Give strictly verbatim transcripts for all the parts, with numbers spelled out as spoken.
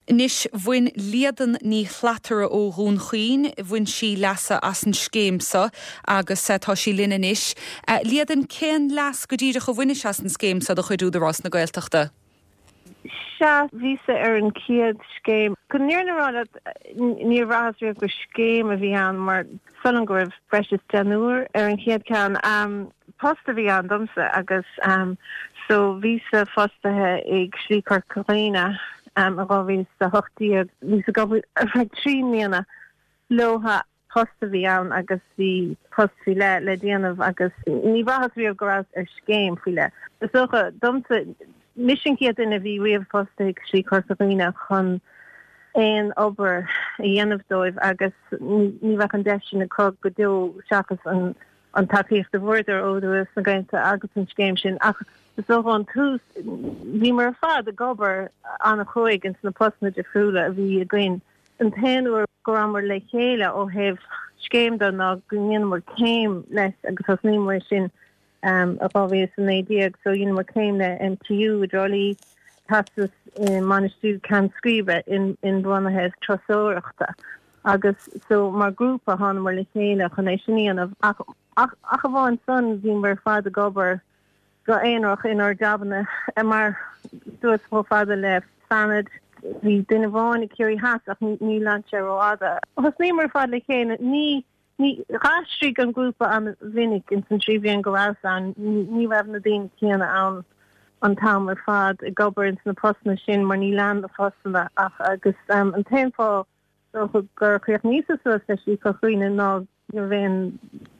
Nis bhain liadan ní chlatara ó rún chuoin, bhain sí leasa as an scéimsa agus tá sí linne inis. Uh, liadan cén leas go dtíide go bhaine as an scéimsa do chuidú de Ross na Gaeltachta? Se vísa ar an ciad scéim. Chun níor na rá ní rahas raibh go scéim a bhí an mar sulan go raibh breis denúr ar an ciad ceann um, posta bhí an domsa agus um, so vísa fostathe ag slí Corcaína um, a gá vís a hochtíad vís a gabhfuil ar feid trí míana lóha posta bhí an agus bhí post fi le le déanamh agus ní rahas riamh go raibh ar scéim fi le. Is socha domsa mission kiad in a bhí riamh posta ag slí Corcaína chun ein ober a dhéanamh dóibh agus ní bheith an deis sin a cog go deo seachas an an takeíocht de bhórder ódú is na gainte agus an scéim sin ach so an tús bhí mar fad a gobar an a chuig ins na postna de friúla a bhí a gin an téanúir go amar le chéile ó heh scéim don ná gníon mar céim leis agus as ní mar sin um, a bhí an édiaag so dhéon mar céim le M T U a drolí tasas manistú can scríbe in in bhuanaithe trasóireachta agus so mar grúpa hána mar le chéile chun é sinníanamh ach ach ach a bháin son bhí mar fad a gobar go éonach in our jobna e mar dúirt fó fada le fanad hí duine bháin i curí has ach ní lance ó ada. Agus ní mar fad le chéine ní ní rástrí an grúpa an vinnig in san tríbhíon go raibh an ní raibh na daon chéana an an tam ar fad i gobar in na postna sin mar ní lean a fostana ach agus um, an taimfá so gur chuoch níos so leis í Corcaína ná bhéin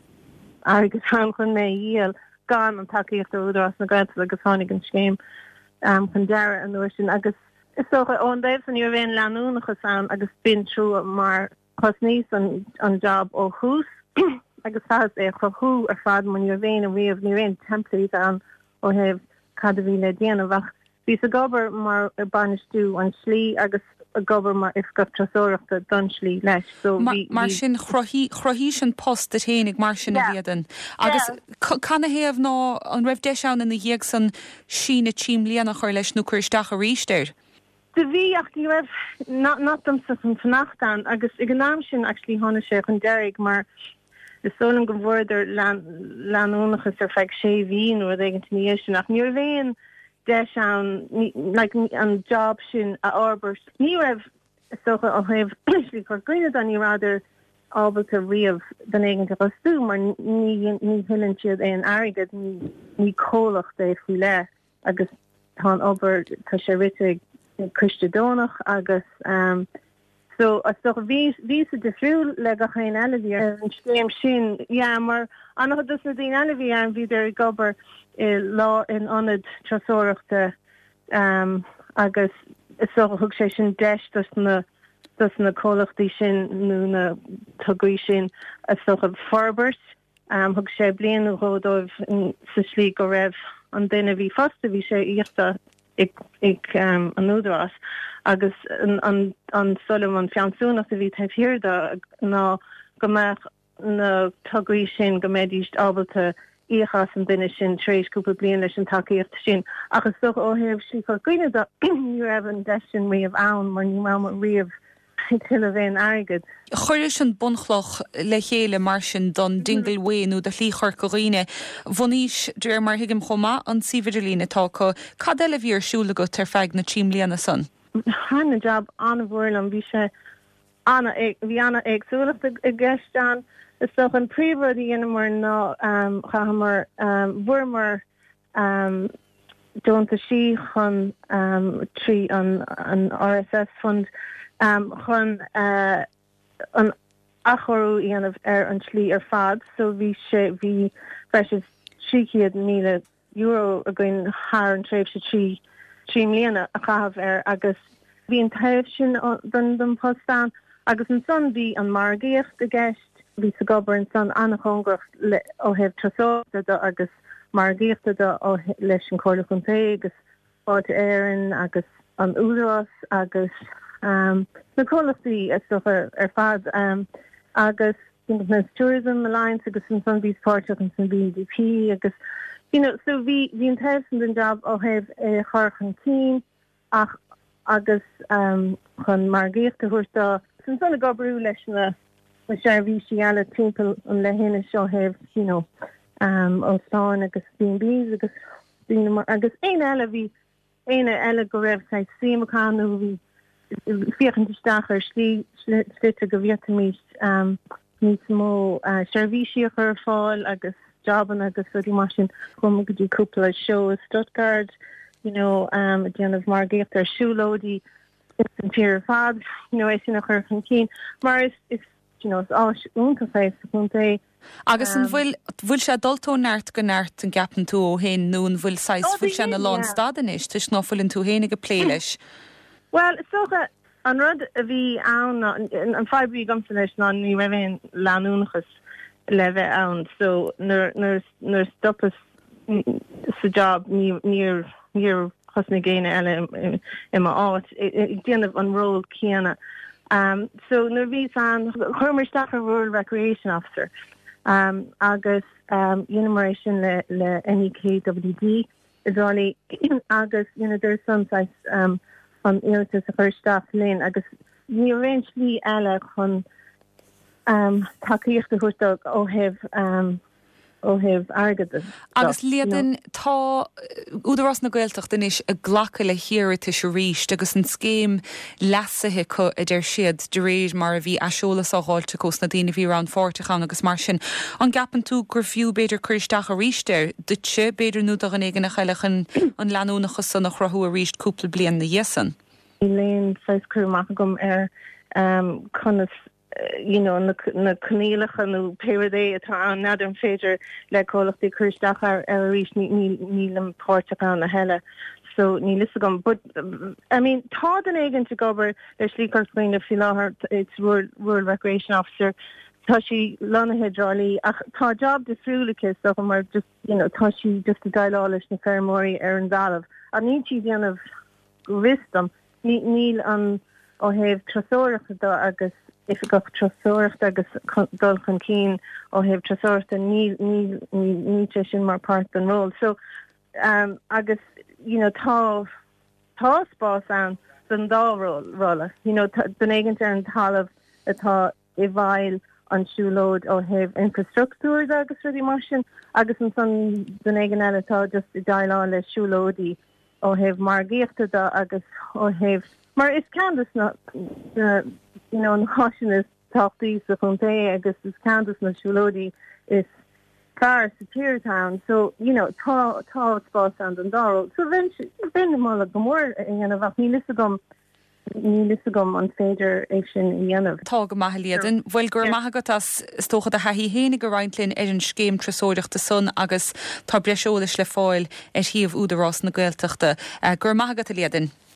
agus an chun mé díal gan an takeíocht údras na Gaeltachta agus tháinig an scéim um, chun deire an nuair sin agus is socha ón daobh san níor bhéin leanúnachas an agus bin trú mar chus níos an, an job ó hús agus fas é chothú ar fad man níor bhéin a riamh ní réon templaí an ó heh cad a bhí le déanamh ach bhí a gobar mar ar banistú an slí agus a gobar mar if go trasóireachta don slí leis. So mar, mar sin chrohí sin post a ténig mar sin a bhéadan. Agus can a héamh ná an raibh deisián in na dhéag san sin a tím líana chuir leis nó chuirteach a rísteir. De bhí ach ní raibh nátam sa san fannachtan agus i gnáam sin actually hána sé chun deirg mar is solan go bhórdir leanúnachas ar feidh sé bhíon nó d ní sin ach níor bhéon deis an like an job sin a arbers ní raibh socha ó heh slí Corcaína an ní ráidir ábalta riamh den éigeanta rasú mar ní ní hiann siad é an airgad ní ní cólacht é faoi le agus tá obair tá sé rite Christadónach agus um, so as socha ví ví a defriúil le go chéin eile bhí ar an scéim sin ja mar annach dus na daon eile bhí an bhí ar gobar lá in anad trasóireachta um, agus is socha thug sé sin deis dus na dus na cólachtaí sin nó na tugaí sin as socha forbert um, thug sé blian ródóibh sa slí go raibh an duine bhí fasta bhí sé íochta ag ag um, an údras agus an an an solam an fiansúnach a bhí taobhhirirda ná go meach na tugaí sin go méidíist ábalta íchas an duine sin tréis cúpla blian leis an takeíocht sin agus so ó heh slí Corcaína ní raibh an deis sin riamh ann mar ní má riamh til a bhéin airgad. Chuir sin bunchloch le chéile mar sin don dingelhhéinú de lí Corcaína bhuníos dréir mar hiigim chomá an sividirlína tácha cad eile bhí arsúla go tar feig na tím líana san? Hanna job anna bhórlam bhí sé anna bhí anna agsúlacht a gceist is so an príomhar dhéanamar ná um, chahamar um, bhuairmar um, dúnta sí chun um, trí an, an R S S fund um, chun uh, an achorú dhéanamh ar an slí ar fad so bhí sé bhí freis trícéad míle euro a gcuin thar an tréimh sé trí trí mbliana a chahabh ar agus bhí an taobh sin don don postán agus an son bhí an margaíocht a gceist ví a gobar an san annachongracht ó heh trasóireachta agus margaíochta ó leis an chomhla chun té agus áte éireann agus an údras agus um, na cólachtaí is socha ar fad um, agus na Tourism Alliance agus an san bhí páirteach an san B D P agus you know so bhí bhí an taobh den job ó heh é chorchan cín ach agus um, chun mar géachta thuirtá san sanna gobrú leis na na seirbhísí eile timpeall an le héine seo heh you know um ó Stáin agus B and Bs agus agus éine eile bhí éine eile go raibh sa siamachánú bhí fiochantasteachar slí slite go bhíotamís um níos mó seirbhísí ar fáil agus joban agus rudí mar sin chum go dtí cúpla show Stuttgart, you know, um a déanamh mar gécht ar siúlódí an tíar fad, you know, é sin nach chur chun cín, mar is is you know, is áis únta féis chun é. Agus an bhfuil bhfuil sé dultó neart go neart an gapan tú ó hen nó an bhfuil sais bhfuil se na lán stadan is, tus nó bhfuil an tú hénig go plé leis. Well, is socha an rud a bhí ann an fibrí gomsa leis ná ní raibh leanúnachas le bheith ann, so nuair stoppas sa job níor níor chusna géine eile i má áit, ag déanamh an ról céanna. Um, so nuair bhí an chuirmeisteach a Rural Recreation Officer, um, agus um, enumeration le, le N E K W D is only agus, you know, there's some size um, on Iltis a first staff lane agus ní eventually eile chun um, takeíocht a chuirteach ó heh um, ó heh agad. Agus liadan tá údarrás na Gaeltacht den is a ghlacha le hiirite se ríist agus an scéim lasathe chu idir siad de réir mar a bhí aseolas á háilte cos na daine bhí ran fórtachan agus mar sin an gapan tú gur fiú beidir chuiristeach a ríiste dute beidir nó an éigen nach cheilechan an leanúnachas san nach rathú a ríist cúpla blian na dhéasan. I léon feiscrúach gom ar um, chunas you know, na na cnéalacha nó péirdé atá an nádam féidir le cólachtaí chuiristeach ar ar ríis nílam pórtacán na heile. So ní lisa gom, but I mean tá den éigen te gobar leis lícartfuoin a fi láthar it's World, World Recreation Officer tá si lonathe drálí ach tá job de friúlachas so mar just you know tá si just a dailá leis na fermóí ar an dalamh a ní si déanamh ristam níl an ó heh trasóireachta agus if go trasóireachta agus dul chun cín ó heh trasóireachta ní ní ní sin mar part an ról. So um agus you know tá tá spás an den dá róla you know den éigen ar an talamh atá i bhail an siúlód ó heh infrastructúr agus rudí mar sin agus an san den éigen eile tá just i dailá le siúlódí ó heh mar géachta da agus ó heh mar is Candace na uh, you know an hashin is táchtaí sa chunta agus is Candace na siúlódí is car secure town, so you know tá tá spás an an dá so ben ben mála gomór in a bhach ní lisa gom ní lisa gom an féidir ag sin i dhéanamh. Tá go maithe liadan bhfuil gur maithagat as tóchad a haithí hénig go rointlinn ar an scéim trasóireachta son agus tá breisiolalas le fáil ar thiomh údarrás na Gaeltachta gur maithagat a liadan.